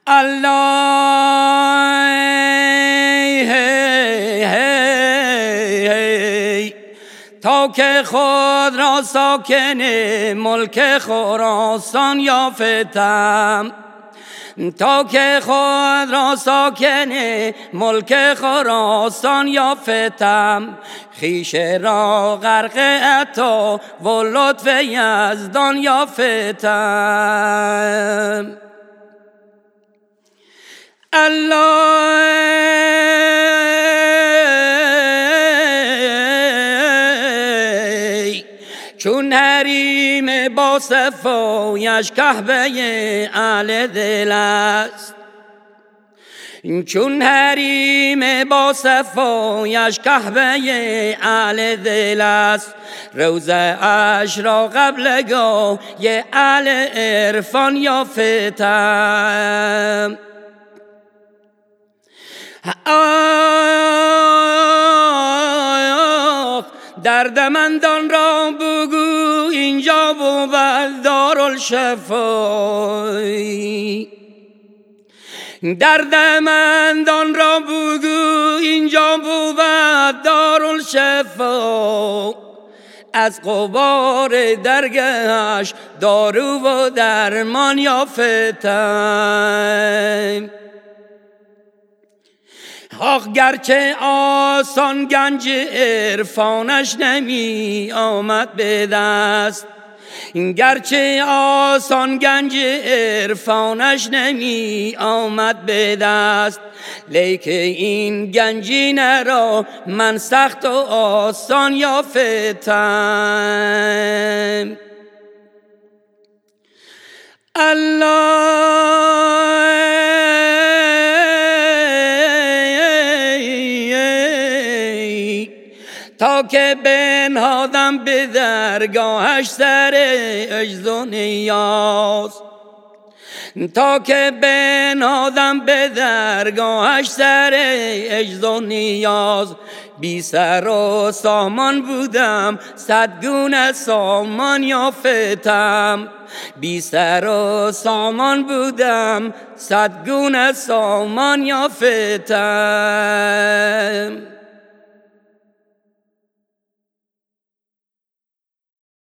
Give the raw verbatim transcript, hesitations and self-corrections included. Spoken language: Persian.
الله هی هی هی تا که خود را ساکن ملک خراسان یافتم، تا که خود را ساکن ملک خراسان یافتم، خویش را غرق عطا و لطف یزدان یافتم. الله چون حریم با صفایش کعبه اهل دل است، چون حریم با صفایش کعبه اهل دل است، روزه اش را قبلگاه اهل عرفان یافتم. آه دردمندان را بگو اینجا بود دارالشفای، دردمندان را بگو اینجا بود دارالشفا، از غبار درگهش دارو و درمان یافتم. آخ گرچه آسان گنج عرفانش نمی آمد به دست، گرچه آسان گنج عرفانش نمی آمد به دست، لیکن این گنجینه را من سخت و آسان یافتم. الله تا که بنهادم به درگاهش سر عجز و نیاز، تا که بنهادم به درگاهش سر عجز و نیاز، بی سر و سامان بودم صد گونه سامان یافتم، بی سر و سامان بودم صد گونه سامان یافتم.